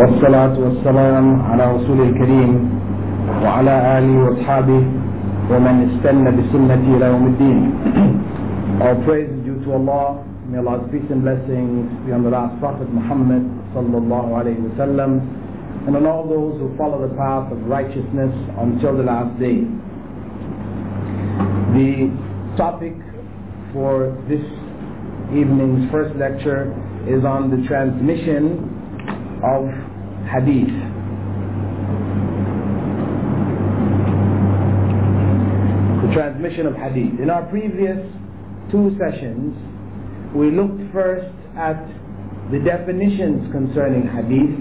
والصلاة والسلام على رسول الكريم وعلى آله وأصحابه ومن استنى بسنته إلى يوم الدين. All praise is due to Allah. May Allah's peace and blessings be on the last Prophet Muhammad sallallahu alayhi wa sallam, and on all those who follow the path of righteousness until the last day. The topic for this evening's first lecture is on the transmission of hadith. The transmission of hadith. In our previous two sessions, we looked first at the definitions concerning hadith,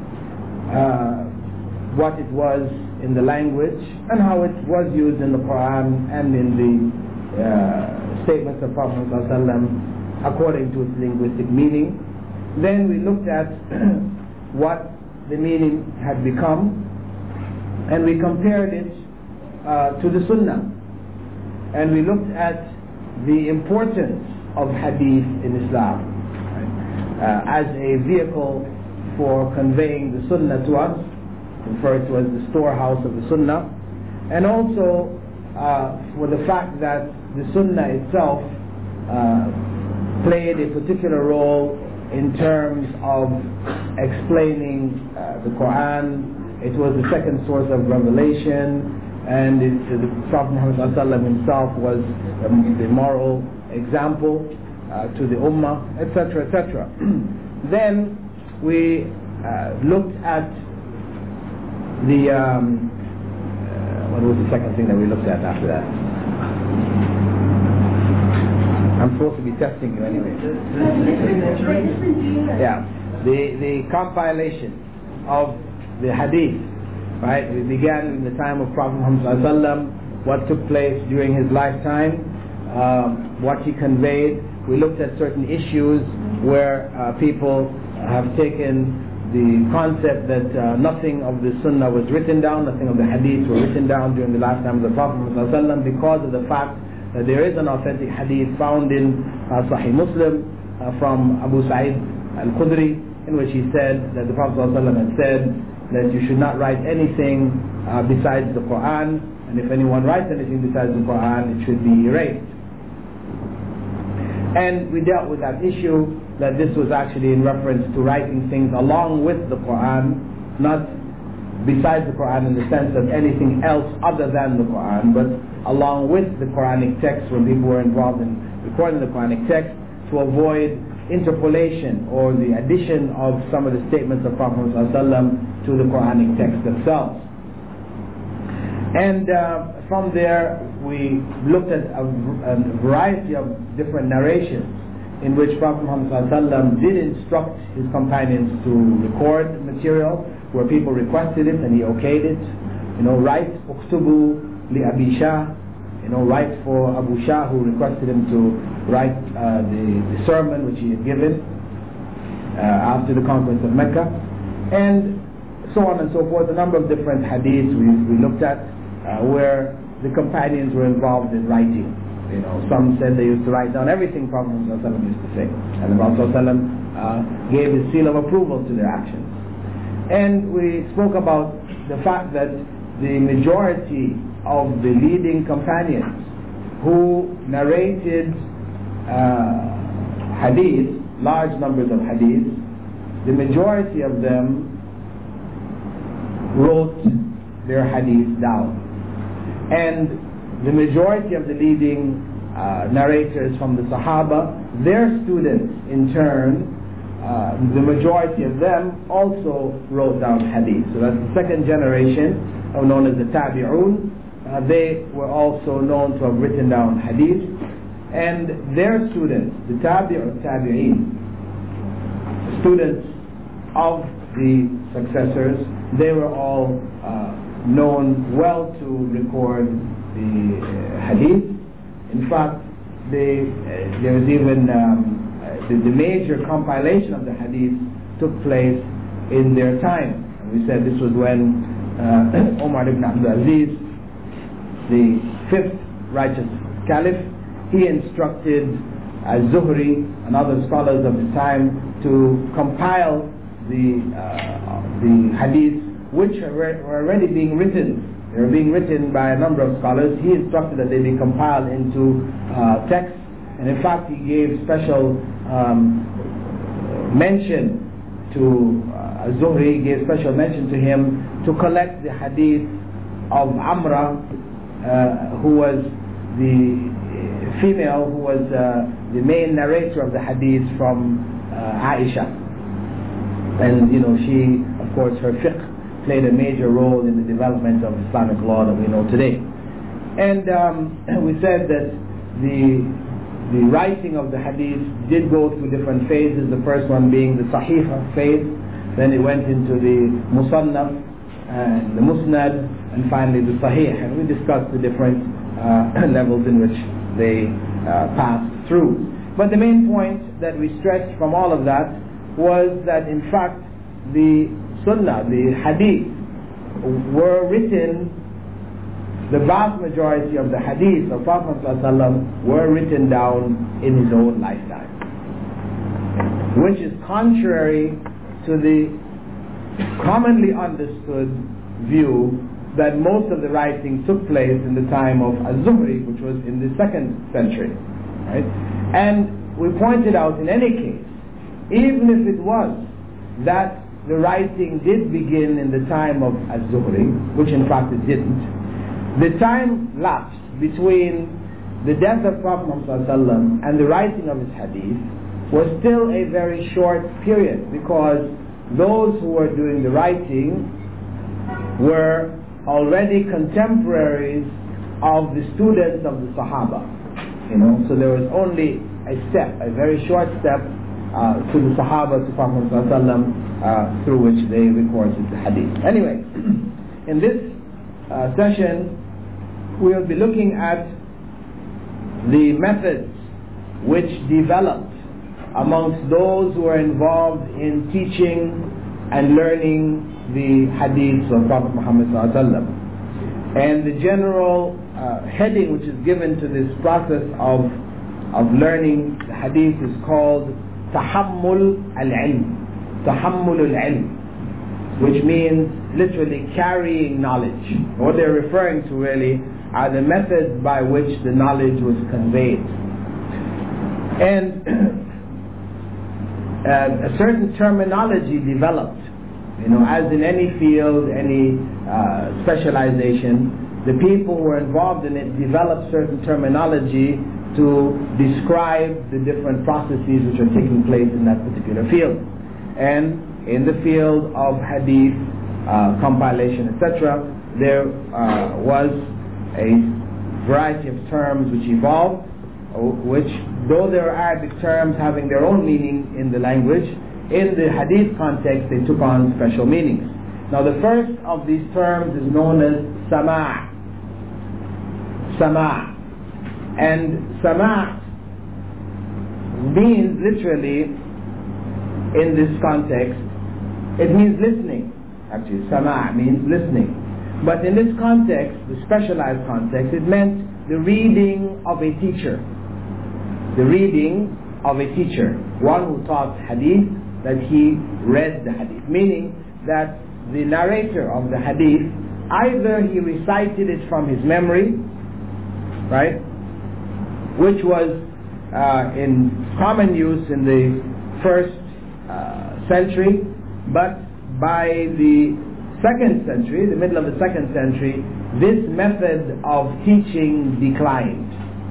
what it was in the language and how it was used in the Quran and in the statements of Prophet ﷺ according to its linguistic meaning. Then we looked at what the meaning had become, and we compared it to the Sunnah, and we looked at the importance of hadith in Islam as a vehicle for conveying the Sunnah to us, referred to as the storehouse of the Sunnah, and also for the fact that the Sunnah itself played a particular role in terms of explaining the Quran. It was the second source of revelation, and the Prophet Muhammad ﷺ himself was the moral example to the Ummah, etc., etc. Then we looked at the what was the second thing that we looked at after that? I'm supposed to be testing you anyway. Yeah, the compilation of the hadith, right? We began in the time of Prophet Muhammad ﷺ, what took place during his lifetime, what he conveyed. We looked at certain issues where people have taken the concept that nothing of the Sunnah was written down, nothing of the hadith were written down during the lifetime of the Prophet ﷺ, because of the fact there is an authentic hadith found in Sahih Muslim from Abu Sa'id al-Khudri, in which he said that the Prophet ﷺ had said that you should not write anything besides the Quran, and if anyone writes anything besides the Quran, it should be erased. And we dealt with that issue, that this was actually in reference to writing things along with the Quran, not besides the Quran in the sense of anything else other than the Quran, but along with the Quranic text when people were involved in recording the Quranic text, to avoid interpolation or the addition of some of the statements of Prophet ﷺ to the Quranic text themselves. And from there we looked at a variety of different narrations in which Prophet Muhammad ﷺ did instruct his companions to record material where people requested it and he okayed it. Write uktubu li Abi Shah, write for Abu Shah, who requested him to write the sermon which he had given after the conquest of Mecca, and so on and so forth. A number of different hadiths we looked at where the companions were involved in writing. Some said they used to write down everything Prophet ﷺ used to say, and the Prophet ﷺ gave his seal of approval to their actions. And we spoke about the fact that the majority of the leading companions who narrated hadith, large numbers of hadith, the majority of them wrote their hadith down. And the majority of the leading narrators from the Sahaba, their students in turn, the majority of them also wrote down hadith. So that's the second generation, known as the Tabi'un. They were also known to have written down hadith, and their students, the Tabi'in, students of the successors, they were all known well to record the hadith. In fact, there was even the major compilation of the hadith took place in their time. And we said this was when Umar ibn Abdul Aziz, the fifth righteous caliph, he instructed Az-Zuhri and other scholars of the time to compile the hadith which were already being written. They were being written by a number of scholars. He instructed that they be compiled into text, and in fact he gave special mention to Zuhri, gave special mention to him to collect the hadith of Amra, who was the female, who was the main narrator of the hadith from Aisha. And she, of course, her fiqh played a major role in the development of Islamic law that we know today. And we said that the writing of the hadith did go through different phases, the first one being the Sahiha phase, then it went into the Musannaf, and the Musnad, and finally the Sahih. And we discussed the different levels in which they passed through. But the main point that we stressed from all of that was that in fact the Sunnah, the Hadith, were written, the vast majority of the Hadith of Prophet ﷺ were written down in his own lifetime, which is contrary to the commonly understood view that most of the writing took place in the time of Az-Zuhri, which was in the 2nd century, right? And we pointed out, in any case, even if it was that the writing did begin in the time of Az-Zuhri, which in fact it didn't, the time lapse between the death of Prophet Muhammad ﷺ and the writing of his hadith was still a very short period, because those who were doing the writing were already contemporaries of the students of the Sahaba. So there was only a step, a very short step to the Sahaba, to Prophet ﷺ, through which they recorded the hadith. Anyway, in this session we will be looking at the methods which developed amongst those who are involved in teaching and learning the hadiths of Prophet Muhammad ﷺ. And the general heading which is given to this process of learning the hadith is called Tahammul al-Ilm. Tahammul al-Ilm, which means literally carrying knowledge. What they're referring to really are the methods by which the knowledge was conveyed. And a certain terminology developed, as in any field, any specialization, the people who were involved in it developed certain terminology to describe the different processes which are taking place in that particular field. And in the field of hadith, compilation, etc., there was a variety of terms which evolved, which, though there are Arabic terms having their own meaning in the language, in the hadith context they took on special meanings. Now the first of these terms is known as Sama'. Sama'. And Sama' means literally, in this context, it means listening. Actually, Sama' means listening. But in this context, the specialized context, it meant the reading of a teacher. The reading of a teacher, one who taught hadith, that he read the hadith, meaning that the narrator of the hadith, either he recited it from his memory, right, which was in common use in the 1st century, but by the 2nd century, the middle of the 2nd century, this method of teaching declined,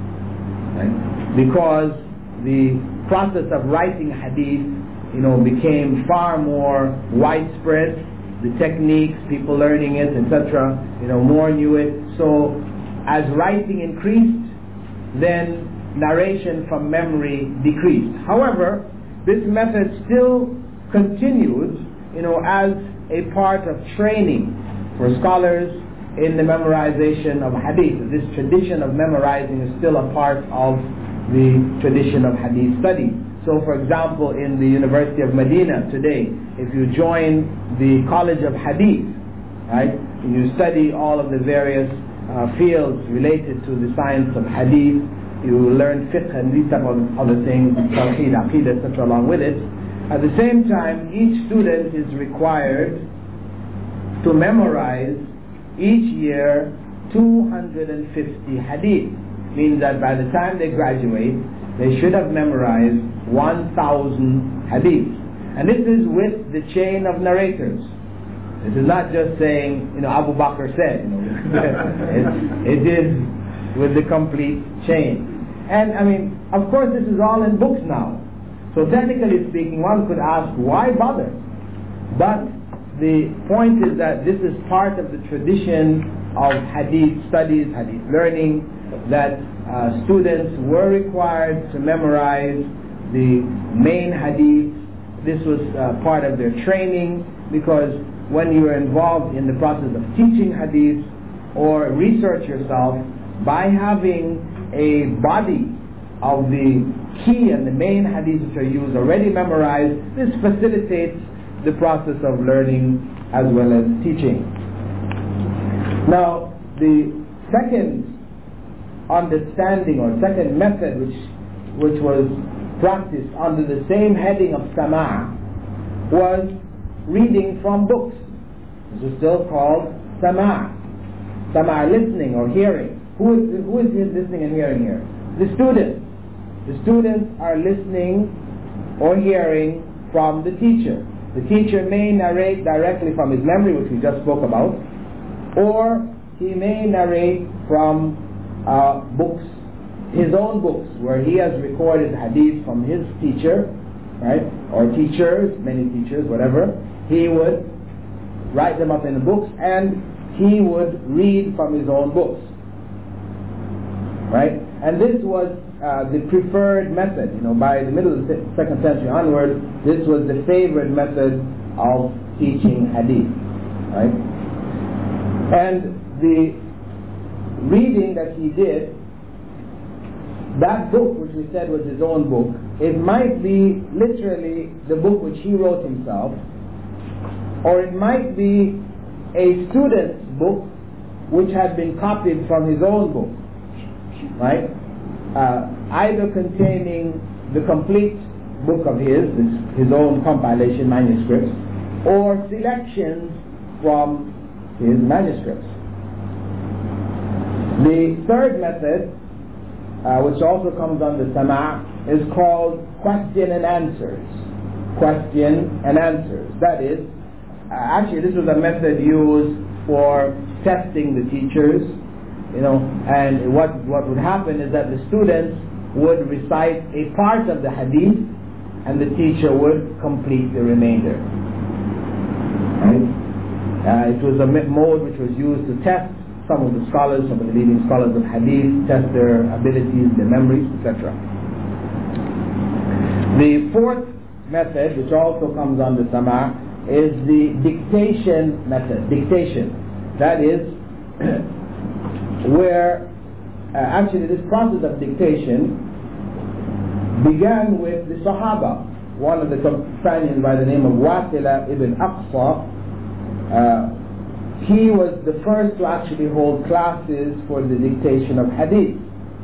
right? Because the process of writing hadith, became far more widespread. The techniques, people learning it, etc., more knew it. So, as writing increased, then narration from memory decreased. However, this method still continued, as a part of training for scholars in the memorization of hadith. This tradition of memorizing is still a part of the tradition of hadith study. So for example, in the University of Medina today, if you join the College of Hadith, right, you study all of the various fields related to the science of hadith, you learn fiqh and these type of other things, tawheed, aqidah, etc. along with it. At the same time, each student is required to memorize each year 250 hadith. Means that by the time they graduate, they should have memorized 1,000 hadith. And this is with the chain of narrators. This is not just saying, Abu Bakr said. It is with the complete chain. And of course, this is all in books now. So technically speaking, one could ask, why bother? But the point is that this is part of the tradition of hadith studies, hadith learning, that students were required to memorize the main hadith. This was part of their training, because when you are involved in the process of teaching hadith or research yourself, by having a body of the key and the main hadiths which are used already memorized, this facilitates the process of learning as well as teaching. Now, the second understanding or second method which was practiced under the same heading of sama' was reading from books. This is still called sama'. Sama' listening or hearing. Who is listening and hearing here? The students. The students are listening or hearing from the teacher. The teacher may narrate directly from his memory, which we just spoke about, or he may narrate from books, his own books, where he has recorded hadith from his teacher, right, or teachers, many teachers, whatever. He would write them up in the books, and he would read from his own books, right? And this was the preferred method. By the middle of the second century onward, this was the favorite method of teaching hadith, right? And the reading that he did, that book which we said was his own book, it might be literally the book which he wrote himself, or it might be a student's book which had been copied from his own book, right? Either containing the complete book of his own compilation manuscripts, or selections from his manuscripts. The third method, which also comes under sama', is called question and answers. Question and answers. That is, actually this was a method used for testing the teachers, and what would happen is that the students would recite a part of the hadith and the teacher would complete the remainder. Right? It was a mode which was used to test some of the scholars, some of the leading scholars of hadith, test their abilities, their memories, etc. The fourth method, which also comes under sama', is the dictation method. Dictation. That is where actually this process of dictation began with the Sahaba. One of the companions by the name of Wasila ibn Aqsa, he was the first to actually hold classes for the dictation of hadith.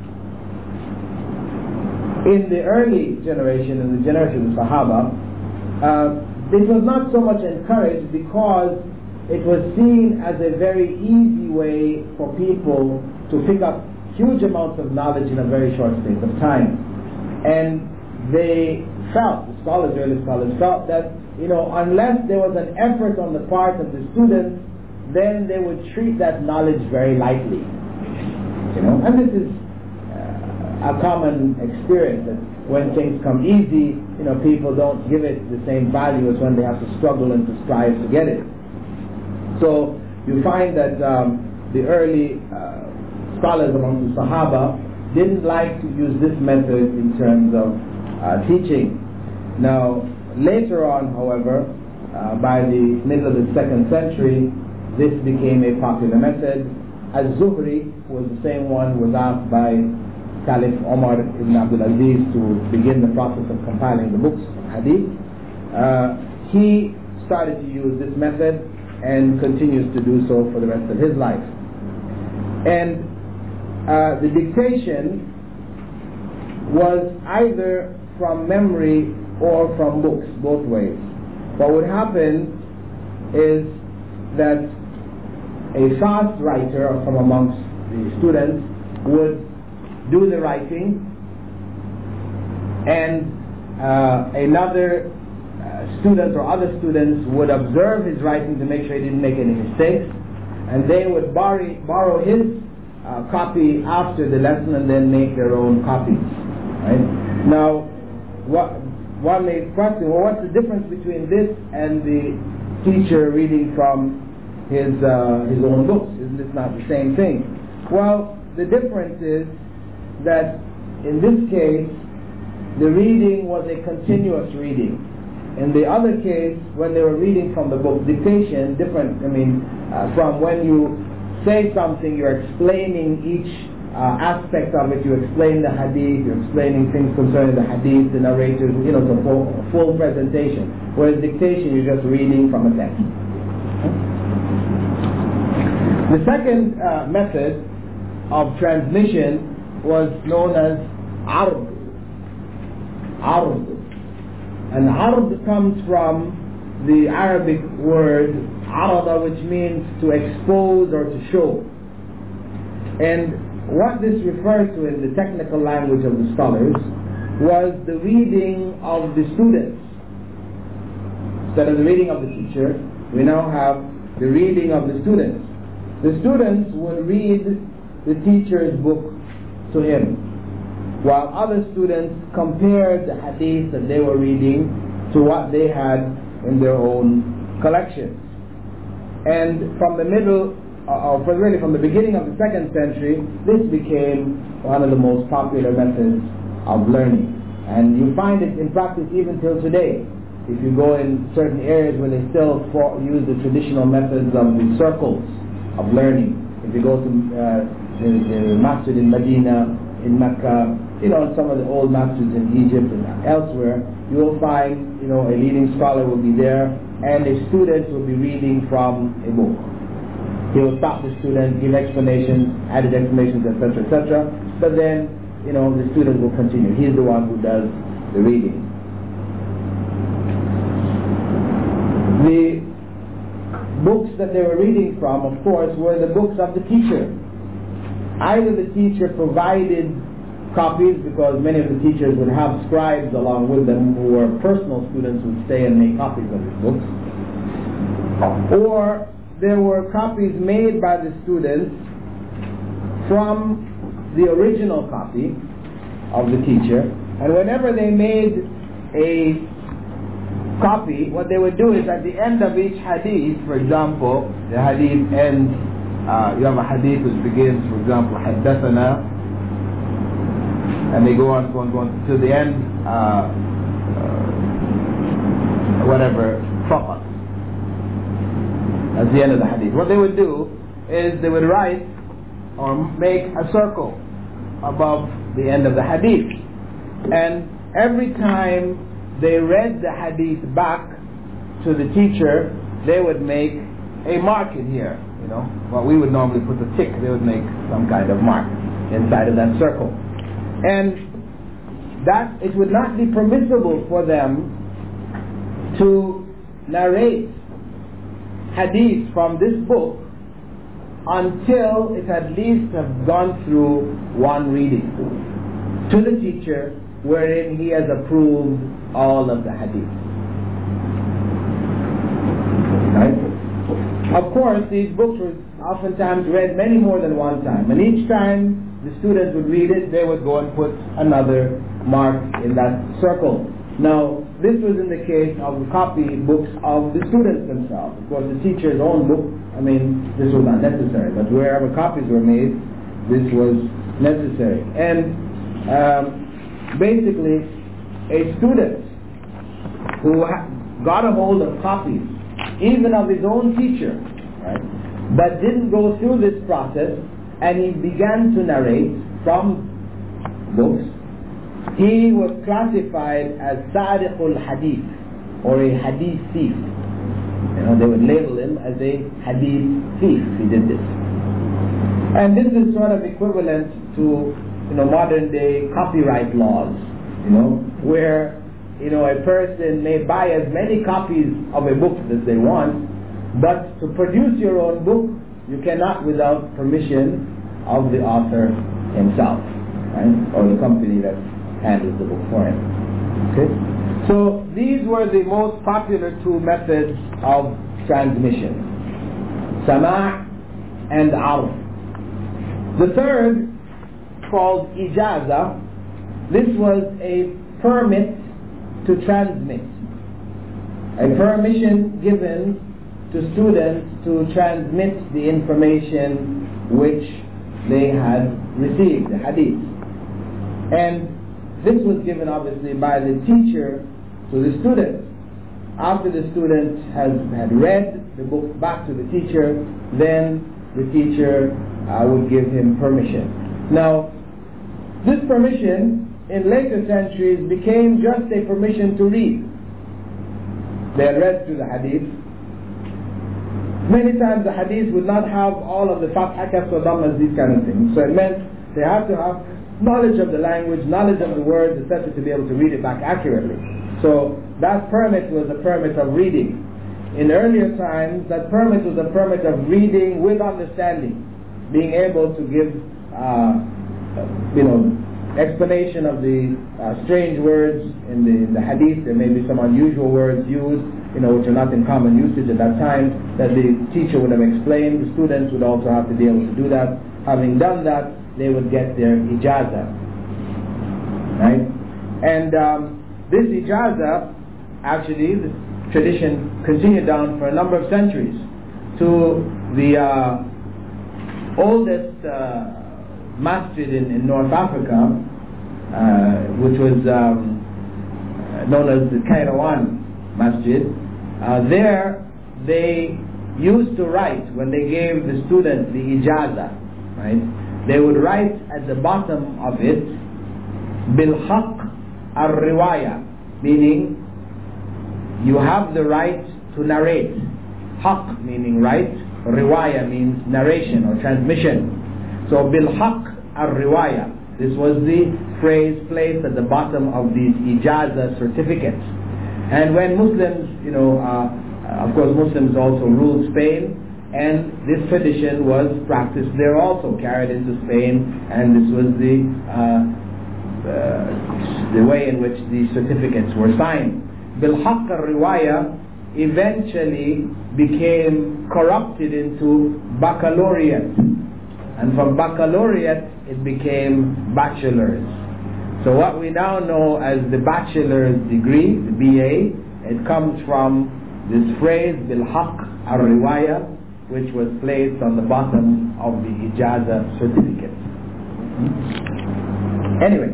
In the early generation, in the generation of the Sahaba, it was not so much encouraged because it was seen as a very easy way for people to pick up huge amounts of knowledge in a very short space of time. And they felt, the scholars, early scholars felt that, unless there was an effort on the part of the students, then they would treat that knowledge very lightly. And this is a common experience, that when things come easy, people don't give it the same value as when they have to struggle and to strive to get it. So you find that the early scholars among the Sahaba didn't like to use this method in terms of teaching. Now, later on, however, by the middle of the second century, this became a popular method. Az-Zuhri was the same one who was asked by Caliph Omar ibn Abdul Aziz to begin the process of compiling the books of hadith. He started to use this method and continues to do so for the rest of his life. And the dictation was either from memory or from books, both ways. What would happen is that a fast writer from amongst the students would do the writing, and another student or other students would observe his writing to make sure he didn't make any mistakes, and they would borrow his copy after the lesson and then make their own copies. Right? Now, one may question, well, what's the difference between this and the teacher reading from his own books? Isn't this not the same thing? Well, the difference is that in this case, the reading was a continuous reading. In the other case, when they were reading from the book, dictation, different, from when you say something, you're explaining each aspect of it. You explain the hadith, you're explaining things concerning the hadith, the narrators, it's a full presentation. Whereas dictation, you're just reading from a text. The second method of transmission was known as ard. Ard. And ard comes from the Arabic word arada, which means to expose or to show. And what this refers to in the technical language of the scholars was the reading of the students. Instead of the reading of the teacher, we now have the reading of the students. The students would read the teacher's book to him, while other students compared the hadith that they were reading to what they had in their own collections. And from the from the beginning of the 2nd century, this became one of the most popular methods of learning. And you find it in practice even till today. If you go in certain areas where they still use the traditional methods of the circles of learning. If you go to the masjid in Medina, in Mecca, some of the old masjids in Egypt and elsewhere, you will find, a leading scholar will be there, and a student will be reading from a book. He will stop the student, give explanations, added explanations, etc., etc. But then, the student will continue. He's the one who does the reading. The books that they were reading from, of course, were the books of the teacher. Either the teacher provided copies, because many of the teachers would have scribes along with them who were personal students who would stay and make copies of his books, or there were copies made by the students from the original copy of the teacher, and whenever they made a copy, what they would do is at the end of each hadith, for example, the hadith ends, you have a hadith which begins, for example, حدثنا, and they go on to the end, فقط. That's the end of the hadith. What they would do is they would write or make a circle above the end of the hadith, and every time they read the hadith back to the teacher, they would make a mark in here. What we would normally put a tick, they would make some kind of mark inside of that circle. And that it would not be permissible for them to narrate hadith from this book until it at least has gone through one reading to the teacher, wherein he has approved all of the hadith. Right? Of course, these books were oftentimes read many more than one time, and each time the students would read it, they would go and put another mark in that circle. Now, this was in the case of the copy books of the students themselves. Of course, the teacher's own book, this was not necessary, but wherever copies were made, this was necessary. And basically, a student who got a hold of copies, even of his own teacher, right, but didn't go through this process, and he began to narrate from books, he was classified as Sariqul Hadith, or a Hadith thief. They would label him as a Hadith thief. He did this. And this is sort of equivalent to modern day copyright laws, where a person may buy as many copies of a book as they want, but to produce your own book, you cannot without permission of the author himself, right? Or the company that handles the book for him. Okay? So these were the most popular two methods of transmission: sama' and arf. The third, called ijaza, this was a permit to transmit, a permission given to students to transmit the information which they had received, the hadith. And this was given obviously by the teacher to the student. After the student had read the book back to the teacher, then the teacher would give him permission. Now, this permission in later centuries became just a permission to read. They had read through the hadith. Many times the hadith would not have all of the fatha, kasra, dhammas, these kind of things. So it meant they had to have knowledge of the language, knowledge of the words, etc., to be able to read it back accurately. So that permit was a permit of reading. In earlier times, that permit was a permit of reading with understanding, being able to give explanation of the strange words in the hadith. There may be some unusual words used, which are not in common usage at that time, that the teacher would have explained. The students would also have to be able to do that. Having done that, they would get their ijaza, right? And this ijaza, actually, the tradition continued down for a number of centuries to the oldest masjid in North Africa, which was known as the Kairouan Masjid. There they used to write, when they gave the student the ijaza, right, they would write at the bottom of it bilhaq al-riwaya, meaning you have the right to narrate. Haq meaning right, riwaya means narration or transmission. So bilhaq al-riwaya, this was the phrase placed at the bottom of these ijaza certificates. And when Muslims, of course Muslims also ruled Spain, and this tradition was practiced there also, carried into Spain, and this was the way in which these certificates were signed. Bilhaq al-riwaya eventually became corrupted into baccalaureate, and from baccalaureate it became bachelor's. So what we now know as the bachelor's degree, the BA, it comes from this phrase bilhaq al-riwaya, which was placed on the bottom of the ijaza certificate. Anyway,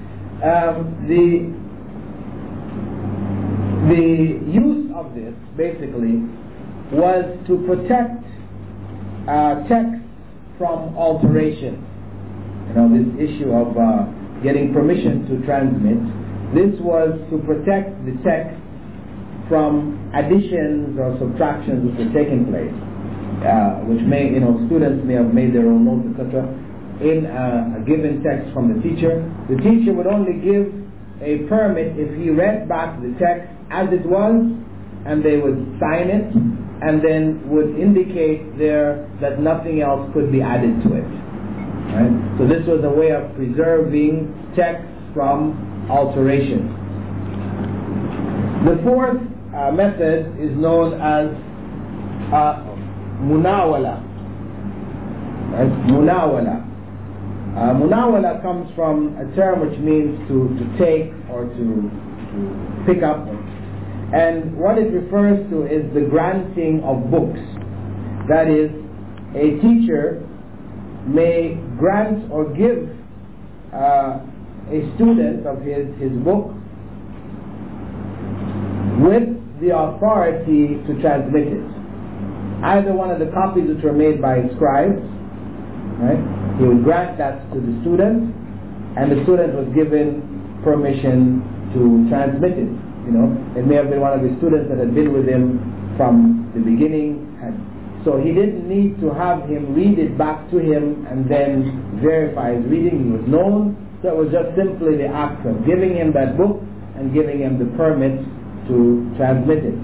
the use of this basically was to protect text from alteration. This issue of getting permission to transmit, this was to protect the text from additions or subtractions which were taking place, which may, students may have made their own notes, etc. in a given text from the teacher. The teacher would only give a permit if he read back the text as it was, and they would sign it, and then would indicate there that nothing else could be added to it. Right? So this was a way of preserving text from alteration. The fourth method is known as munawala. Right? Munawala. Munawala comes from a term which means to take or to pick up. And what it refers to is the granting of books. That is, a teacher may grant or give a student of his book with the authority to transmit it. Either one of the copies which were made by scribes, right? He would grant that to the student, and the student was given permission to transmit it. It may have been one of the students that had been with him from the beginning, so he didn't need to have him read it back to him and then verify his reading. He was known, so it was just simply the act of giving him that book and giving him the permit to transmit it.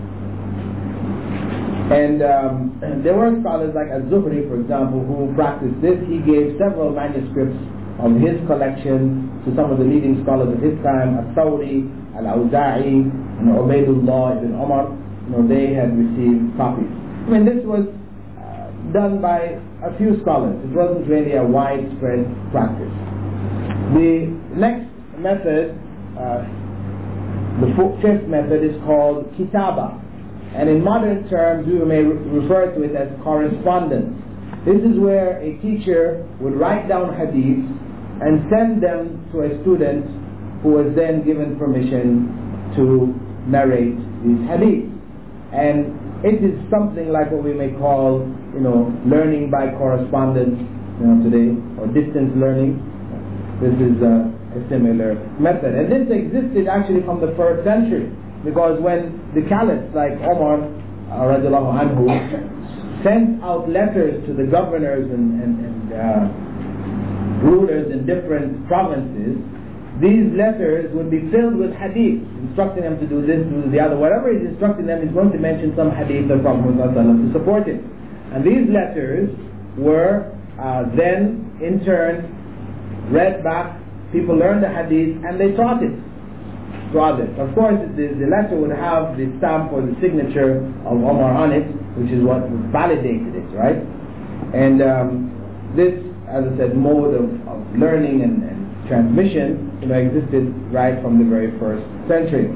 And there were scholars like Az-Zuhri, for example, who practiced this. He gave several manuscripts of his collection to some of the leading scholars of his time, Al-Thawri, Al-Awza'i, and Ubaydullah ibn Umar. They had received copies. I mean, this was done by a few scholars. It wasn't really a widespread practice. The next method, the fifth method, is called Kitaba. And in modern terms, we may refer to it as correspondence. This is where a teacher would write down hadiths and send them to a student who was then given permission to narrate these hadiths. And it is something like what we may call, learning by correspondence, today, or distance learning. This is a similar method. And this existed actually from the 1st century. Because when the caliphs like Omar radiallahu anhu sent out letters to the governors and rulers in different provinces, these letters would be filled with hadith, instructing them to do this, do the other. Whatever he's instructing them is going to mention some hadith of Prophet to support it. And these letters were then in turn read back. People learned the hadith and they taught it to others. Of course, the letter would have the stamp or the signature of Omar on it, which is what validated it, right? And this, as I said, mode of learning and transmission, existed right from the very 1st century.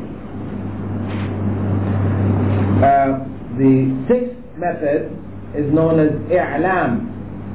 The 6th method is known as I'lam.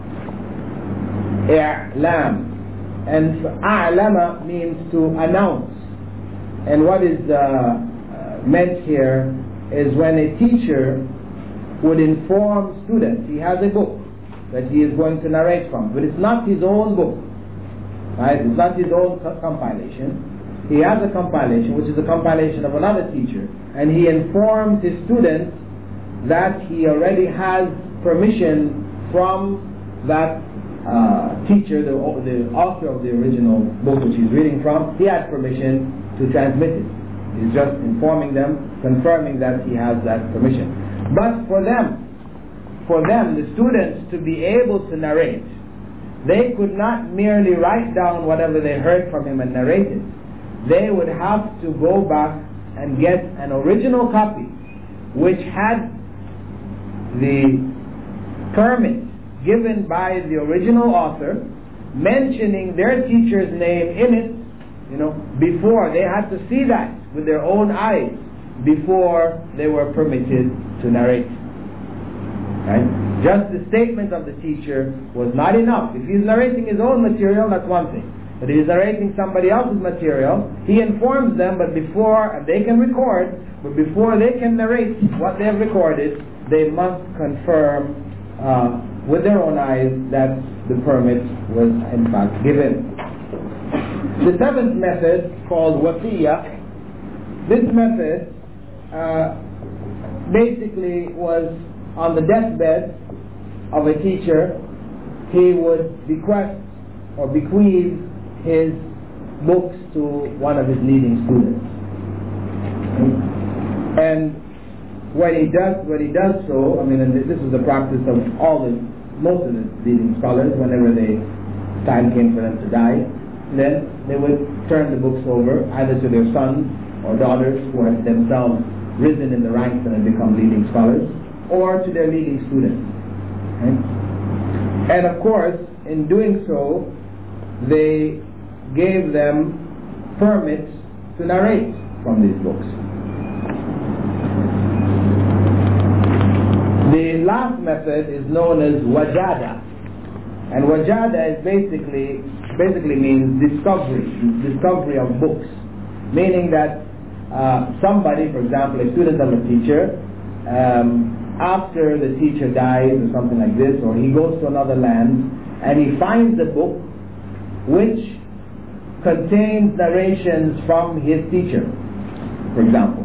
I'lam. And A'lama means to announce. And what is meant here is when a teacher would inform students, he has a book that he is going to narrate from, but it's not his own book, right? It's not his own compilation. He has a compilation, which is a compilation of another teacher, and he informs his students that he already has permission from that teacher, the author of the original book which he's reading from. He has permission to transmit it. He's just informing them, confirming that he has that permission. But for them, the students, to be able to narrate, they could not merely write down whatever they heard from him and narrate it. They would have to go back and get an original copy which had the permit given by the original author, mentioning their teacher's name in it, before they had to see that with their own eyes before they were permitted to narrate. Right? Just the statement of the teacher was not enough. If he's narrating his own material, that's one thing. But if he's narrating somebody else's material, he informs them, but before, and they can record, but before they can narrate what they have recorded, they must confirm with their own eyes that the permit was in fact given. The 7th method, called Wasiyah, this method basically was on the deathbed of a teacher. He would bequest or bequeath his books to one of his leading students. And when he does so, and this is the practice of most of the leading scholars, whenever time came for them to die, then they would turn the books over either to their sons or daughters who had themselves risen in the ranks and had become leading scholars, or to their leading students. Okay? And of course, in doing so, they gave them permits to narrate from these books. The last method is known as Wajada. And Wajada is basically means discovery of books. Meaning that somebody, for example, a student of a teacher, after the teacher dies or something like this, or he goes to another land and he finds a book which contains narrations from his teacher, for example.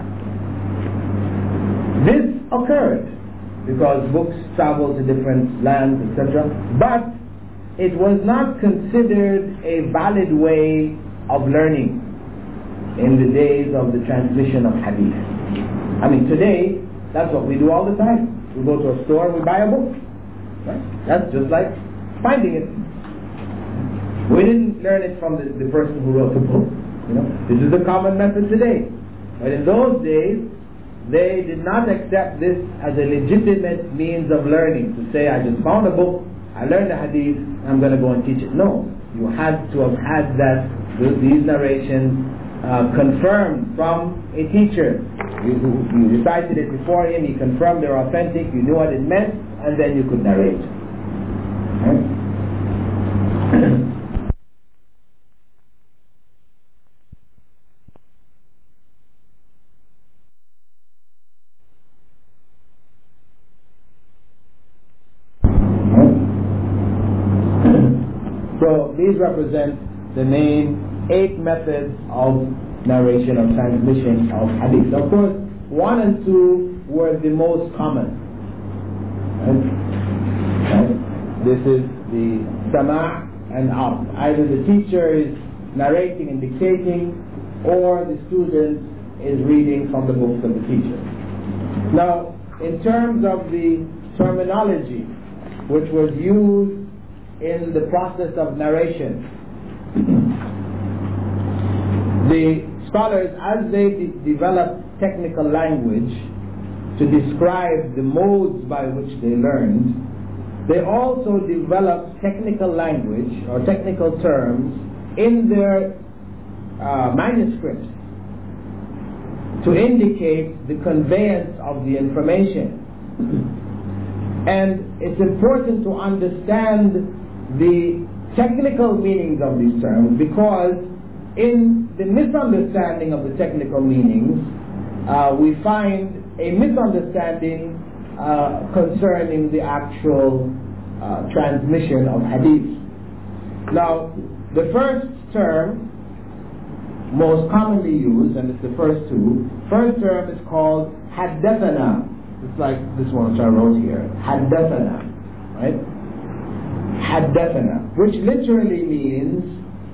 This occurred because books travel to different lands, etc. But it was not considered a valid way of learning. in the days of the transmission of hadith. I mean, today, that's what we do all the time. We go to a store and we buy a book. Right? That's just like finding it. We didn't learn it from the person who wrote the book. This is the common method today. But in those days, they did not accept this as a legitimate means of learning. To say, I just found a book, I learned the hadith, and I'm going to go and teach it. No. You had to have had these narrations confirmed from a teacher. You recited it before him, he confirmed they're authentic, you knew what it meant, and then you could narrate. Right? So these represent the main 8 methods of narration or transmission of hadith. Of course, 1 and 2 were the most common. Right? This is the sama' and ard. Either the teacher is narrating and dictating, or the student is reading from the books of the teacher. Now, in terms of the terminology which was used in the process of narration, the scholars, as they developed technical language to describe the modes by which they learned, they also developed technical language or technical terms in their manuscripts to indicate the conveyance of the information. And it's important to understand the technical meanings of these terms, because in the misunderstanding of the technical meanings, we find a misunderstanding concerning the actual transmission of hadith. Now, the first term most commonly used, and it's the first two, first term is called haddathana. It's like this one which I wrote here, haddathana, right? Haddathana, which literally means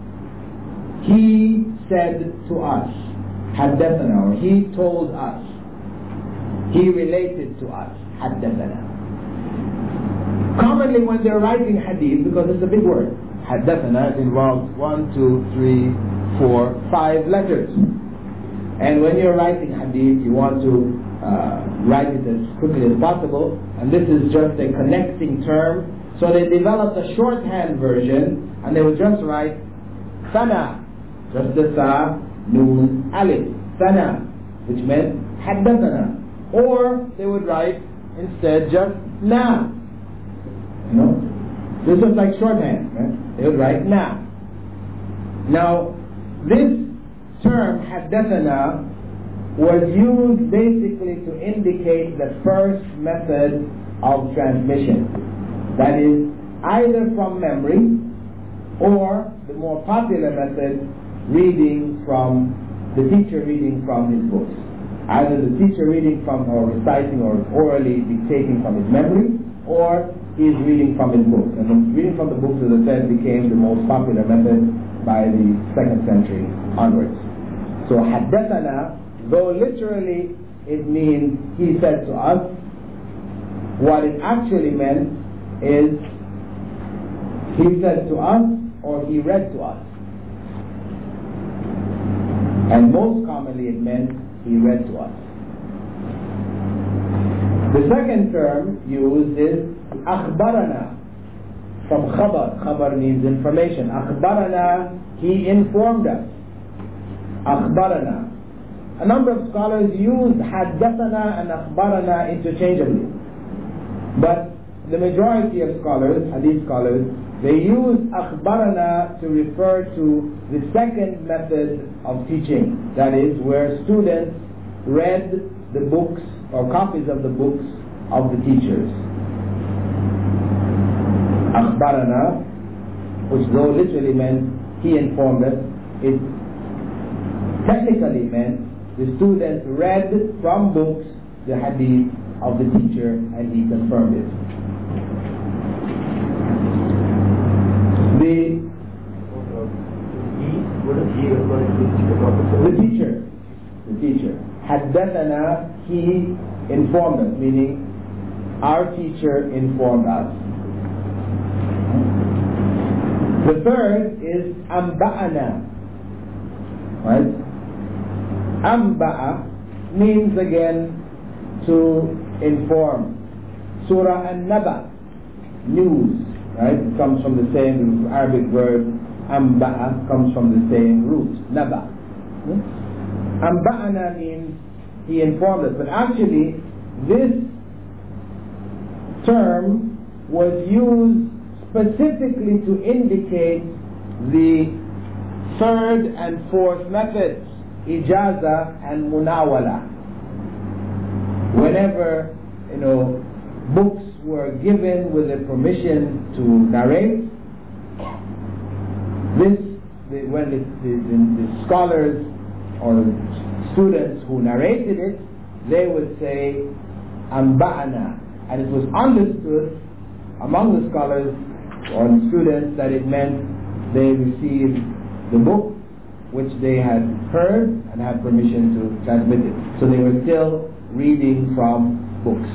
he said to us. Haddathana, or he told us. He related to us. Haddathana. Commonly when they're writing hadith, because it's a big word, haddathana, it involves 1, 2, 3, 4, 5 letters. And when you're writing hadith, you want to write it as quickly as possible, and this is just a connecting term. So they developed a shorthand version, and they would just write sana, just the sa, noon, alif, sana, which meant haddathana. Or they would write instead just na. This was like shorthand, right? They would write na. Now, this term haddathana was used basically to indicate the first method of transmission. That is, either from memory, or the more popular method, reading from the teacher reading from his books. Either the teacher reading from, or reciting, or orally dictating from his memory, or he is reading from his books. And the reading from the books, as I said, became the most popular method by the 2nd century onwards. So haddathana, though literally it means he said to us, what it actually meant is he said to us, or he read to us. And most commonly it meant he read to us. The second term used is akhbarana, from khabar. Khabar means information. Akhbarana, he informed us. Akhbarana. A number of scholars use haddathana and akhbarana interchangeably. But the majority of scholars, hadith scholars, they use akhbarana to refer to the second method of teaching. That is, where students read the books or copies of the books of the teachers. Akhbarana, which though literally meant he informed us, it technically meant the student read from books the hadith of the teacher and he confirmed it. The teacher حدثنا, he informed us, meaning our teacher informed us. The third is أنبأنا. Right? أنبأ means again to inform. Surah An-Naba, news. Right? It comes from the same Arabic verb. Anba'a comes from the same root, Naba. Anba'ana means he informed us. But actually, this term was used specifically to indicate the third and fourth methods, ijaza and munawala. Whenever, books were given with a permission to narrate, when the scholars or students who narrated it, they would say Anba'ana, and it was understood among the scholars or the students that it meant they received the book which they had heard and had permission to transmit it. So they were still reading from books.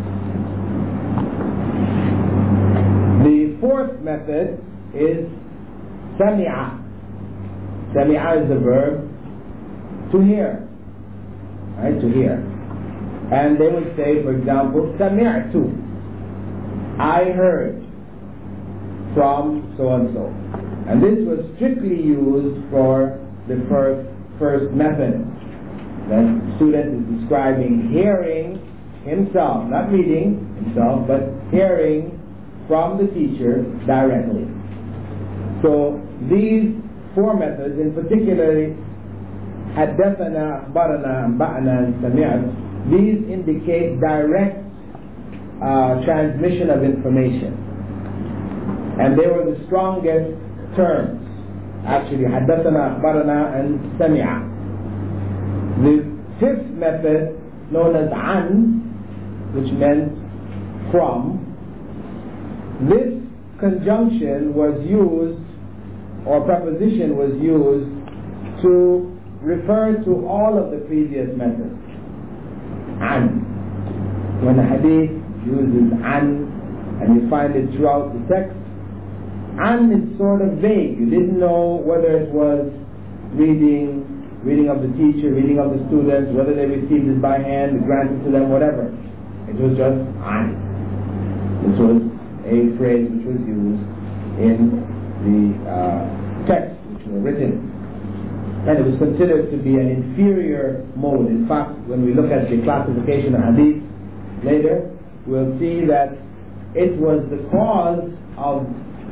The fourth method is Sami'a. Sami'a is the verb to hear. Right, to hear. And they would say, for example, Sami'tu, I heard from so and so. And this was strictly used for the first method. The student is describing hearing himself, not reading himself, but hearing from the teacher directly. So these four methods, in particular, حدثنا, أخبرنا, أنبأنا, and سمعت, these indicate direct transmission of information. And they were the strongest terms. Actually, حدثنا, أخبرنا, and سمع. The fifth method, known as عن, which meant from, this conjunction was used, or preposition was used, to refer to all of the previous methods. An. When a hadith uses an, and you find it throughout the text, an is sort of vague. You didn't know whether it was reading of the teacher, reading of the students, whether they received it by hand, granted to them, whatever. It was just an. This was a phrase which was used in the texts which were written. And it was considered to be an inferior mode. In fact, when we look at the classification of hadith later, we'll see that it was the cause of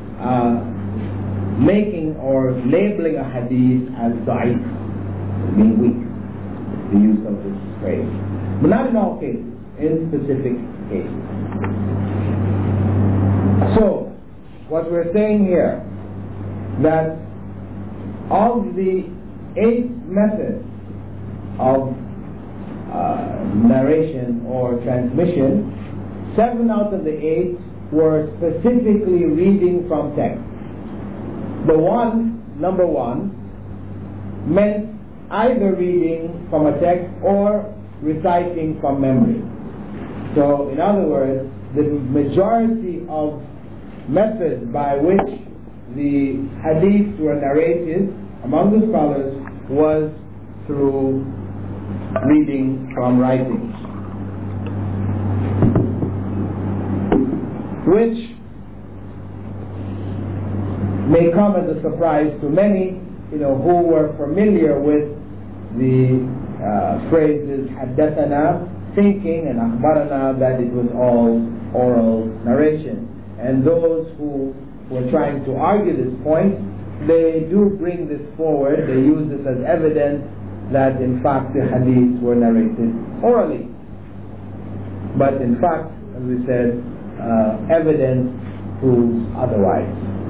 making or labeling a hadith as da'if, being weak, the use of this phrase. But not in all cases, in specific cases. So, what we're saying here, that of the 8 methods of narration or transmission, 7 out of the 8 were specifically reading from text. The number one, meant either reading from a text or reciting from memory. So, in other words, the majority of methods by which the hadiths were narrated among the scholars was through reading from writings, which may come as a surprise to many, who were familiar with the phrases حدثنا, thinking, and أخبرنا, that it was all oral narration. And those who were trying to argue this point, they do bring this forward. They use this as evidence that in fact the hadiths were narrated orally. But in fact, as we said, evidence proves otherwise.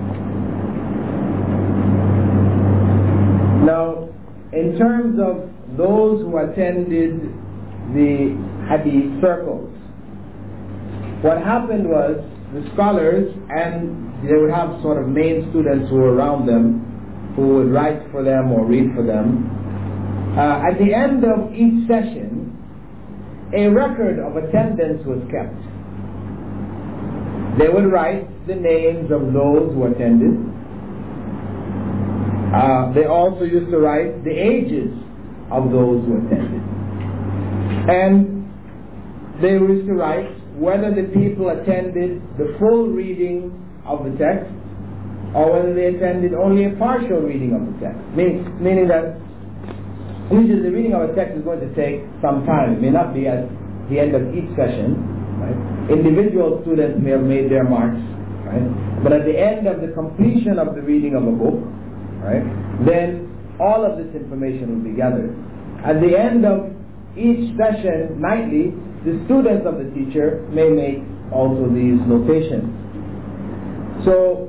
Now, in terms of those who attended the hadith circles, what happened was the scholars, and they would have sort of main students who were around them, who would write for them or read for them. At the end of each session, a record of attendance was kept. They would write the names of those who attended. They also used to write the ages of those who attended. And they used to write whether the people attended the full reading of the text or whether they attended only a partial reading of the text. Meaning that usually the reading of a text is going to take some time. It may not be at the end of each session. Right? Individual students may have made their marks. Right? But at the end of the completion of the reading of a book, right, then all of this information will be gathered. At the end of each session nightly, the students of the teacher may make also these notations. So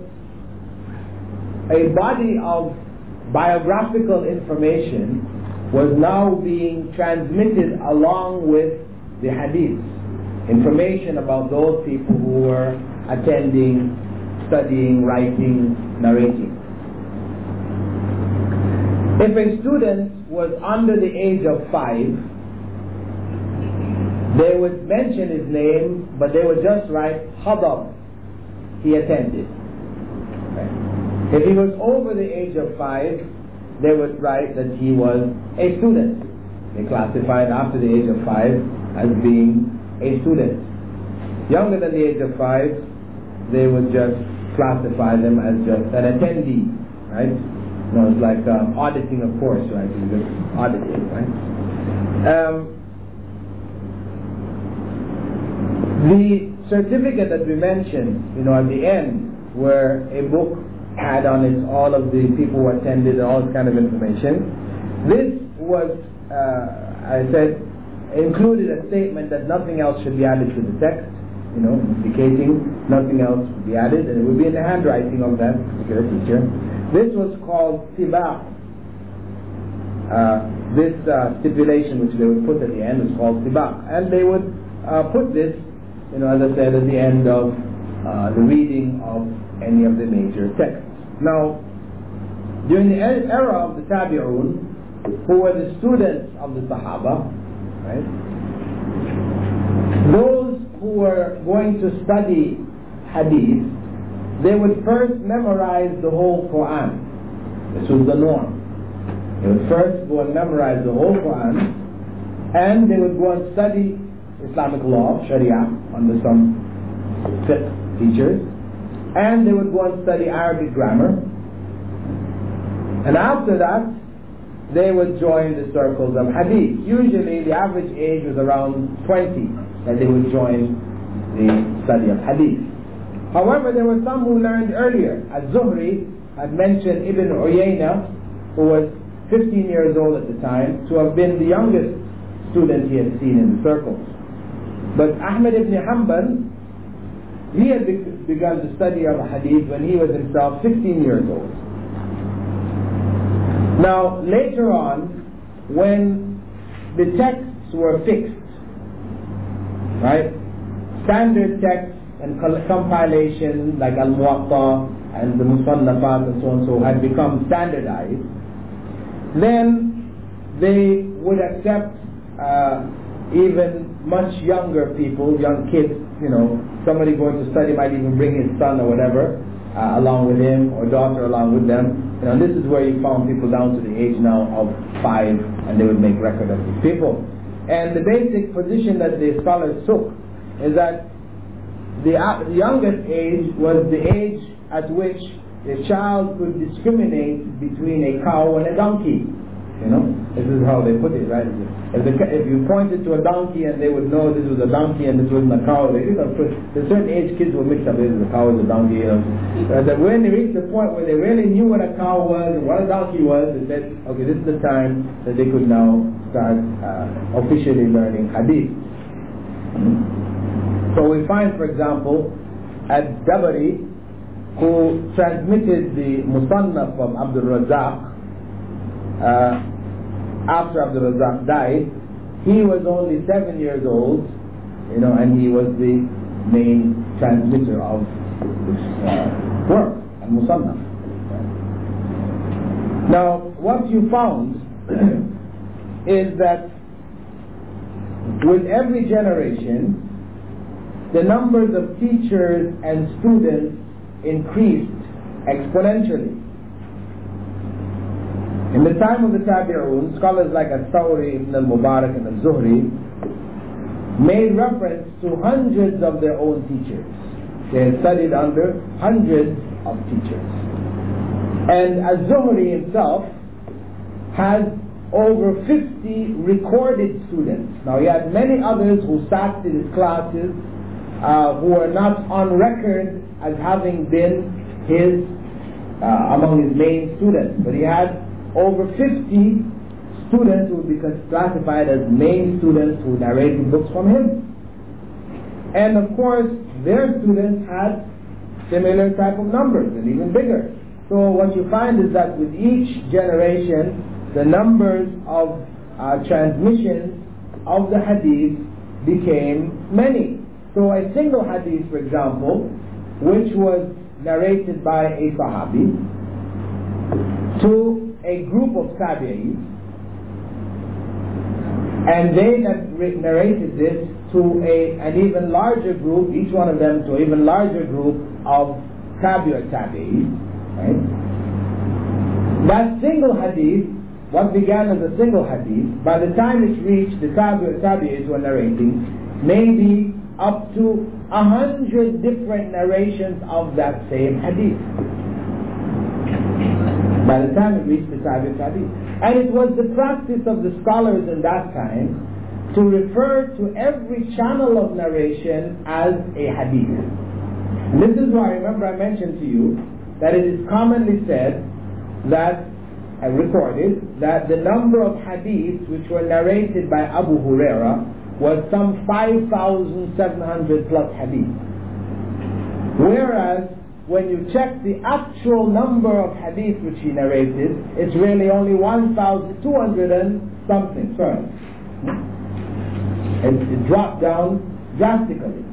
a body of biographical information was now being transmitted along with the hadith, information about those people who were attending, studying, writing, narrating. If a student was under the age of 5, they would mention his name, but they would just write Hadar, he attended. Right? If he was over the age of 5, they would write that he was a student. They classified after the age of 5 as being a student. Younger than the age of 5, they would just classify them as just an attendee, right? You know, it's like auditing a course, right? It's just auditing, right? The certificate that we mentioned, you know, at the end, where a book had on it all of the people who attended and all this kind of information, this was, I said, included a statement that nothing else should be added to the text, you know, indicating nothing else would be added, and it would be in the handwriting of that particular teacher. This was called sibaq. This stipulation which they would put at the end was called sibaq, and they would put this, you know, as I said, at the end of the reading of any of the major texts. Now, during the era of the Tabi'un, who were the students of the Sahaba, right, those who were going to study hadith, they would first memorize the whole Quran. This was the norm. They would first go and memorize the whole Quran, and they would go and study Islamic law, Sharia, under some fiqh teachers, and they would go and study Arabic grammar, and after that they would join the circles of hadith. Usually the average age was around 20 that they would join the study of hadith. However, there were some who learned earlier. Az-Zuhri had mentioned Ibn Uyayna, who was 15 years old at the time, to have been the youngest student he had seen in the circles. But Ahmad ibn Hanbal, he had begun the study of hadith when he was himself 16 years old. Now, later on, when the texts were fixed, right, standard texts and compilation like Al-Muwatta and the Musannafat and so on so had become standardized, then they would accept even much younger people, young kids, you know, somebody going to study might even bring his son or whatever along with him, or daughter along with them. You know, this is where you found people down to the age now of 5, and they would make record of these people. And the basic position that the scholars took is that the youngest age was the age at which a child could discriminate between a cow and a donkey. You know, this is how they put it, right? If you pointed to a donkey and they would know this was a donkey and this wasn't a cow, they, you know, at a certain age kids will mix up this is a cow, this is a donkey, you know. That when they reached the point where they really knew what a cow was and what a donkey was, they said, okay, this is the time that they could now start officially learning hadith. So we find, for example, Ad-Dabari, who transmitted the Musannaf of Abdul Razzaq, after Abdul Razzaq died, he was only 7 years old, you know, and he was the main transmitter of this work, Al-Musannaf. Now, what you found is that with every generation, the numbers of teachers and students increased exponentially. In the time of the Tabi'un, scholars like Al-Thawri, Ibn al-Mubarak and Al-Zuhri made reference to hundreds of their own teachers. They had studied under hundreds of teachers. And Al-Zuhri himself has over 50 recorded students. Now he had many others who sat in his classes who are not on record as having been his among his main students. But he had over 50 students who would be classified as main students who narrated books from him. And of course, their students had similar type of numbers and even bigger. So what you find is that with each generation, the numbers of transmissions of the hadith became many. So a single hadith, for example, which was narrated by a Sahabi to a group of Tabi'is, and they narrated this to an even larger group, each one of them to an even larger group of Tabi'is, right? That single hadith, what began as a single hadith, by the time it reached the Tabi'is were narrating, maybe up to 100 different narrations of that same hadith. By the time it reached the Tabi'in. And it was the practice of the scholars in that time to refer to every channel of narration as a hadith. And this is why, remember I mentioned to you that it is commonly said that, recorded, that the number of hadiths which were narrated by Abu Huraira was some 5,700 plus hadiths. Whereas when you check the actual number of hadith which he narrated, it's really only 1,200 and something. Sorry. It dropped down drastically.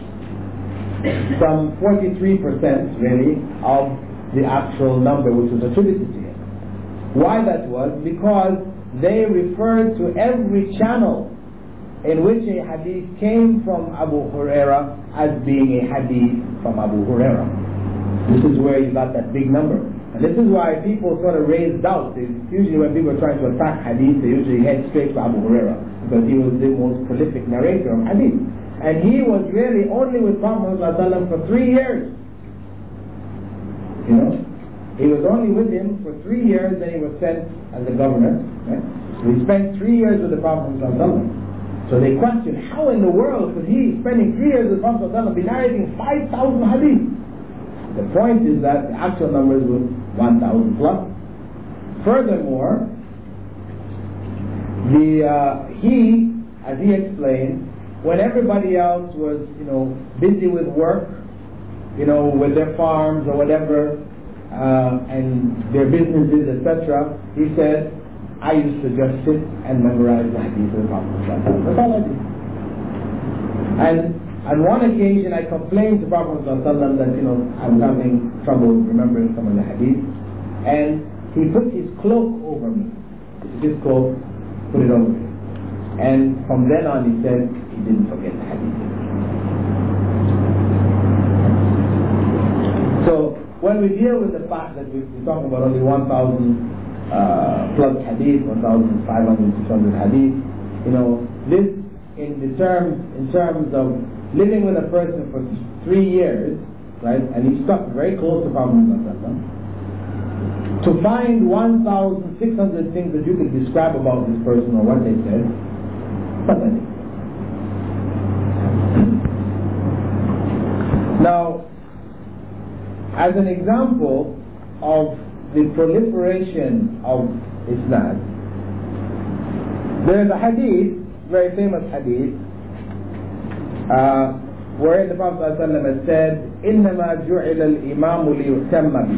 Some 43% really of the actual number which was attributed to him. Why that was? Because they referred to every channel in which a hadith came from Abu Huraira as being a hadith from Abu Huraira. This is where you got that big number. And this is why people sort of raise doubts. Usually when people are trying to attack hadith, they usually head straight to Abu Huraira, because he was the most prolific narrator of hadith. And he was really only with Prophet ﷺ for 3 years. You know? He was only with him for 3 years, then he was sent as a governor. Right? So he spent 3 years with the Prophet ﷺ. So they questioned, how in the world could he, spending 3 years with the Prophet ﷺ, be narrating 5,000 hadith? The point is that the actual numbers were 1,000 plus. Furthermore, he, as he explained, when everybody else was, busy with work, with their farms or whatever, and their businesses, etc., he said, I used to just sit and memorize the hadith of the Prophet. That's all I did. And on one occasion, I complained to Prophet ﷺ that, I was having trouble remembering some of the hadith, and he put his cloak over me. He took his cloak, put it over me. And from then on, he said he didn't forget the hadith. So, when we deal with the fact that we're talking about only 1,000 plus hadith, 1,500, 600 hadith, this in terms of living with a person for 3 years, right, and he stuck very close to Prophet ﷺ, to find 1,600 things that you could describe about this person or what they said, pathetic. Now, as an example of the proliferation of Islam, there is a hadith, very famous hadith, where the Prophet ﷺ has said, إِنَّمَا جُعِلَ الْإِمَامُ لِيُؤْتَمَّ بِهِ.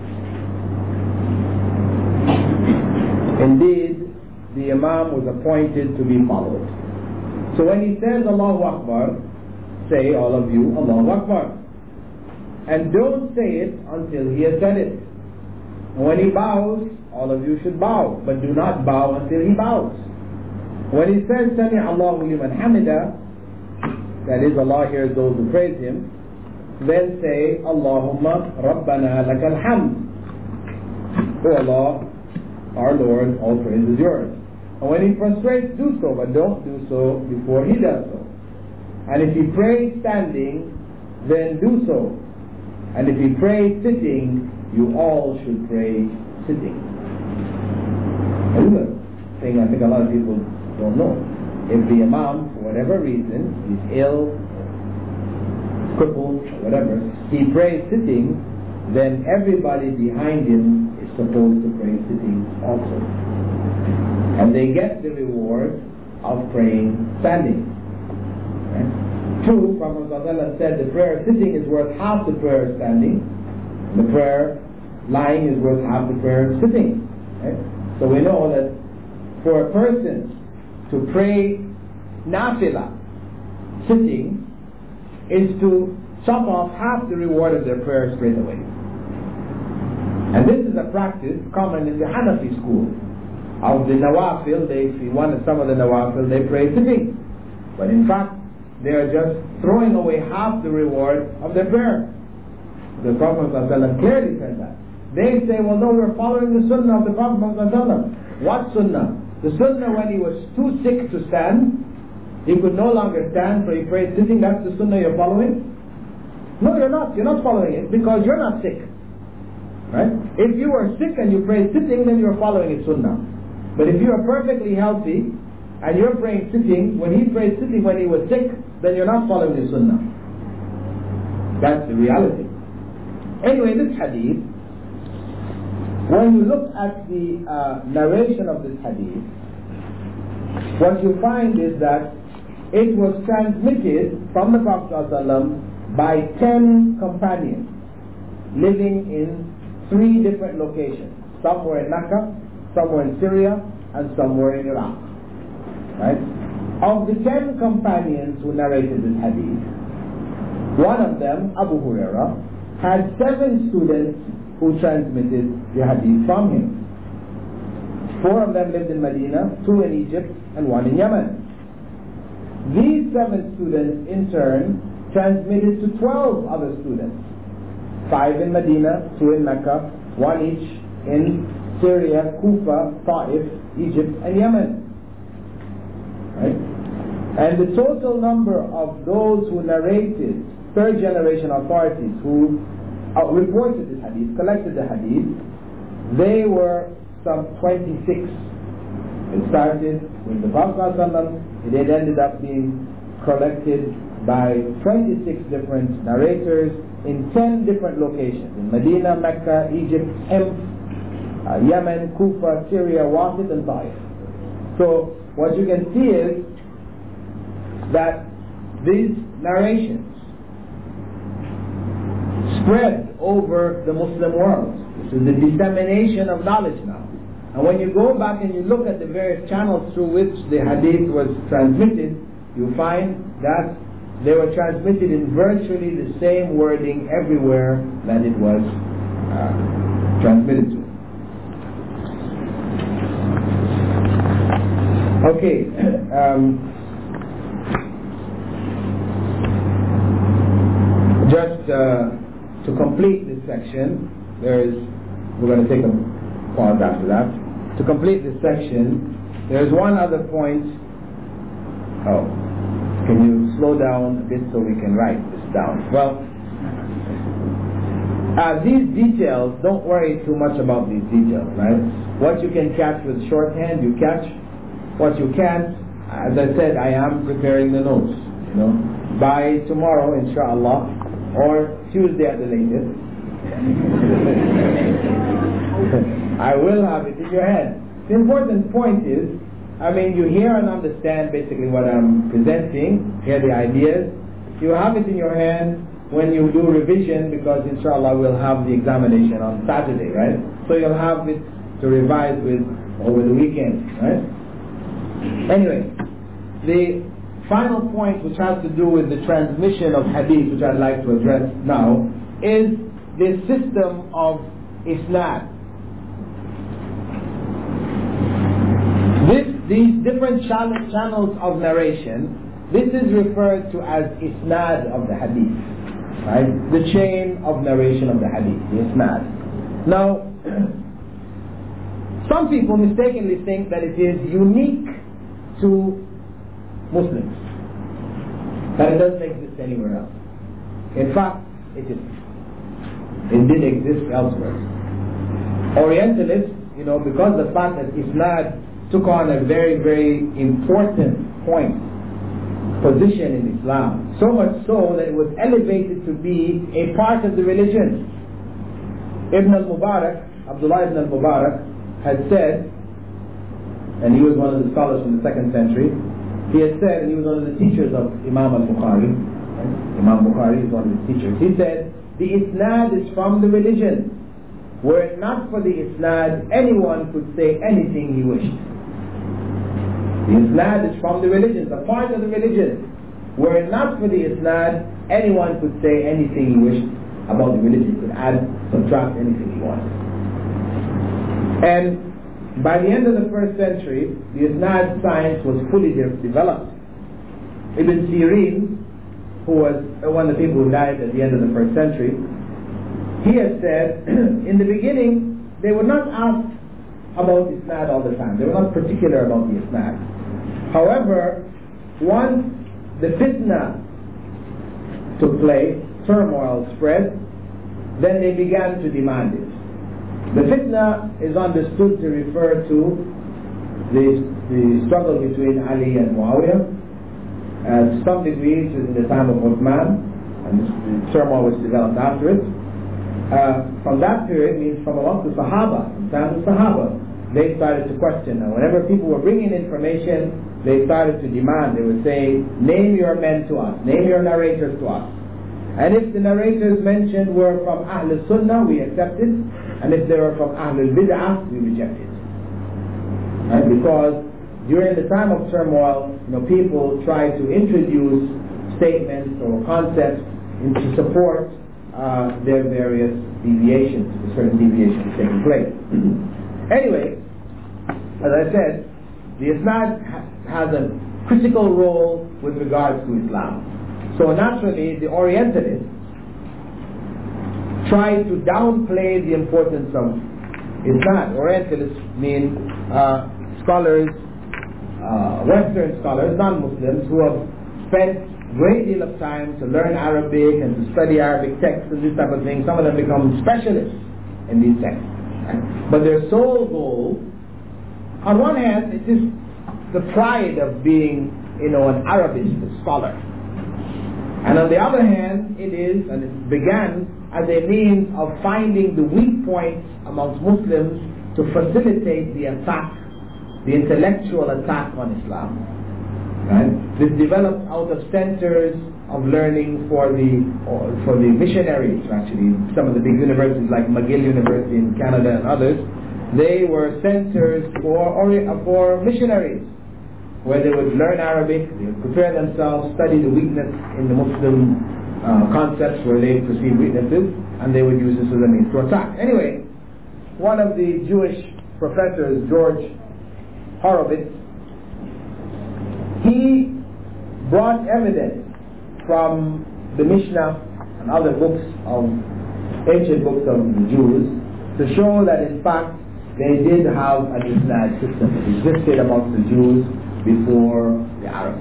Indeed, the Imam was appointed to be followed. So when he says Allahu Akbar, say all of you Allahu Akbar. And don't say it until he has said it. And when he bows, all of you should bow, but do not bow until he bows. When he says Sami Allahu liman hamida, that is, Allah hears those who praise him, then say Allahumma Rabbana lakal hamd. Oh Allah, our Lord, all praise is yours. And when he prostrates, do so, but don't do so before he does so. And if he prays standing, then do so. And if he prays sitting, you all should pray sitting. That is a thing I think a lot of people don't know. If the Imam, for whatever reason, is ill, crippled, or whatever, he prays sitting, then everybody behind him is supposed to pray sitting also. And they get the reward of praying standing. Right? True, Prophet ﷺ said the prayer sitting is worth half the prayer standing, the prayer lying is worth half the prayer sitting. Right? So we know that for a person to pray nafila sitting is to chop off half the reward of their prayer straight away. And this is a practice common in the Hanafi school. Of the nawafil, some of the nawafil, they pray sitting. But in fact, they are just throwing away half the reward of their prayer. The Prophet ﷺ clearly said that. They say, well, no, we're following the sunnah of the Prophet ﷺ. What sunnah? The sunnah when he was too sick to stand, he could no longer stand, so he prayed sitting. That's the sunnah you're following? No, you're not. You're not following it because you're not sick. Right? If you were sick and you prayed sitting, then you're following his sunnah. But if you are perfectly healthy and you're praying sitting, when he prayed sitting when he was sick, then you're not following the sunnah. That's the reality. Anyway, this hadith, when you look at the narration of this hadith, what you find is that it was transmitted from the Prophet ﷺ by 10 companions living in 3 different locations. Some were in Mecca, some were in Syria, and some were in Iraq. Right? Of the 10 companions who narrated this hadith, one of them, Abu Huraira, had 7 students who transmitted the hadith from him. 4 of them lived in Medina, 2 in Egypt, and 1 in Yemen. These 7 students, in turn, transmitted to 12 other students. 5 in Medina, 2 in Mecca, 1 each in Syria, Kufa, Ta'if, Egypt, and Yemen. Right? And the total number of those who narrated, third generation authorities who reported this hadith, collected the hadith, they were some 26. It started with the Prophet ﷺ, it ended up being collected by 26 different narrators in 10 different locations, in Medina, Mecca, Egypt, Yemen, Kufa, Syria, Wasit, and Taif. So what you can see is that these narrations spread over the Muslim world. This is the dissemination of knowledge now. And when you go back and you look at the various channels through which the hadith was transmitted, you find that they were transmitted in virtually the same wording everywhere that it was transmitted to. Okay, just to complete this section, we're going to take a pause after that. To complete this section, there's one other point. Oh, can you slow down a bit so we can write this down? Well, these details, don't worry too much about these details, right? What you can catch with shorthand, you catch. What you can't, as I said, I am preparing the notes. By tomorrow, inshallah, or Tuesday at the latest, I will have it in your head. The important point is, you hear and understand basically what I'm presenting, hear the ideas. You have it in your hand when you do revision, because inshallah we'll have the examination on Saturday, right? So you'll have it to revise with over the weekend, right? Anyway, the final point, which has to do with the transmission of hadith, which I'd like to address now, is the system of isnad. This these different channels of narration, this is referred to as isnad of the hadith, right? The chain of narration of the hadith, the isnad. Now, some people mistakenly think that it is unique to Muslims, that it doesn't exist anywhere else. In fact, it is. It did exist elsewhere. Orientalists, because the fact that isnad took on a very, very important position in Islam, so much so that it was elevated to be a part of the religion. Ibn al-Mubarak, Abdullah ibn al-Mubarak, had said, and he was one of the scholars from the 2nd century, he had said, and he was one of the teachers of Imam al-Bukhari, right? Imam Bukhari is one of his teachers, he said, the isnad is from the religion. Were it not for the isnad, anyone could say anything he wished. The isnad is from the religion, it's a part of the religion. Were it not for the isnad, anyone could say anything he wished about the religion. He could add, subtract anything he wanted. And by the end of the 1st century, the isnad science was fully developed. Ibn Sirin, who was one of the people who died at the end of the 1st century, he has said, in the beginning, they were not asked about isnad all the time. They were not particular about the isnad. However, once the fitna took place, turmoil spread, then they began to demand it. The fitna is understood to refer to the struggle between Ali and Muawiyah, to some degree in the time of Uthman, and the turmoil which developed after it. From that period, means from amongst the Sahaba, from the time of the Sahaba, they started to question. And whenever people were bringing information, they started to demand. They would say, name your men to us, name your narrators to us. And if the narrators mentioned were from Ahl Sunnah, we accepted. And if they were from Ahlul Bid'ah, we rejected. Right? Because during the time of turmoil, people tried to introduce statements or concepts to support their various deviations, certain deviations taking place. Anyway, as I said, the isnad has a critical role with regards to Islam. So naturally, the Orientalists try to downplay the importance of isnad. Orientalists mean scholars, Western scholars, non-Muslims, who have spent a great deal of time to learn Arabic and to study Arabic texts and this type of thing. Some of them become specialists in these texts. Right? But their sole goal, on one hand, it is the pride of being, an Arabist, a scholar. And on the other hand, it is, and it began as a means of finding the weak points amongst Muslims to facilitate the attack, the intellectual attack on Islam. Right? This developed out of centers of learning for the missionaries. Actually, some of the big universities like McGill University in Canada and others, they were centers for missionaries, where they would learn Arabic, they would prepare themselves, study the weakness in the Muslim concepts where they perceive weaknesses, and they would use this as a means to attack. Anyway, one of the Jewish professors, George Horowitz, he brought evidence from the Mishnah and other books ancient books of the Jews to show that in fact they did have an isnad system that existed amongst the Jews before the Arabs.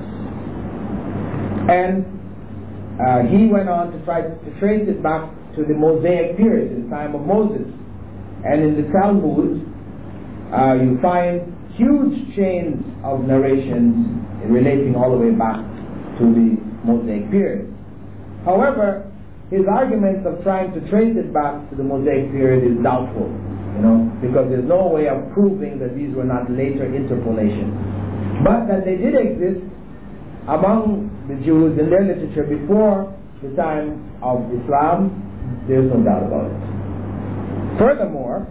And he went on to try to trace it back to the Mosaic period, in the time of Moses. And in the Talmud, you find huge chains of narrations relating all the way back to the Mosaic period. However, his argument of trying to trace it back to the Mosaic period is doubtful, because there's no way of proving that these were not later interpolations. But that they did exist among the Jews in their literature before the time of Islam, there's no doubt about it. Furthermore,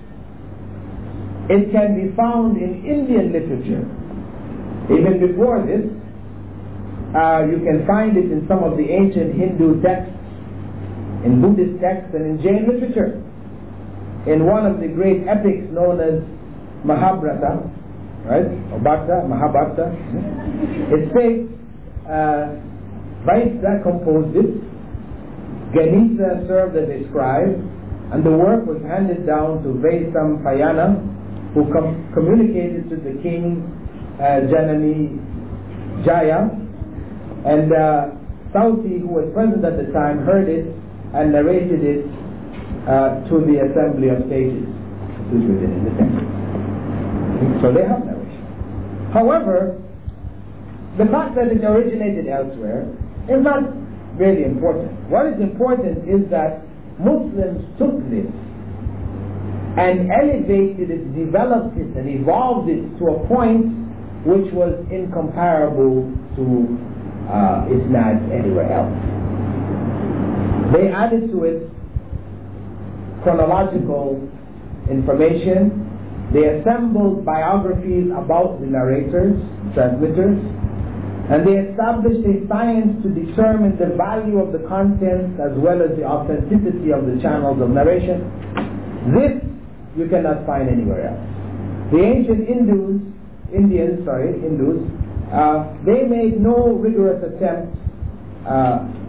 it can be found in Indian literature. Even before this, you can find it in some of the ancient Hindu texts, in Buddhist texts, and in Jain literature. In one of the great epics known as Mahabharata, right? Or Bhatta, Mahabharata. It states, Vaishya composed it, Ganesa served as a scribe, and the work was handed down to Vaisampayana, who communicated to the king Janani Jaya, and Sauti, who was present at the time, heard it and narrated it to the assembly of sages situated in the temple. So they have narration. However, the fact that it originated elsewhere is not really important. What is important is that Muslims took this and elevated it, developed it, and evolved it to a point which was incomparable to Isnad anywhere else. They added to it chronological information. They assembled biographies about the narrators, transmitters, and they established a science to determine the value of the content as well as the authenticity of the channels of narration. This you cannot find anywhere else. The ancient Hindus, they made no rigorous attempt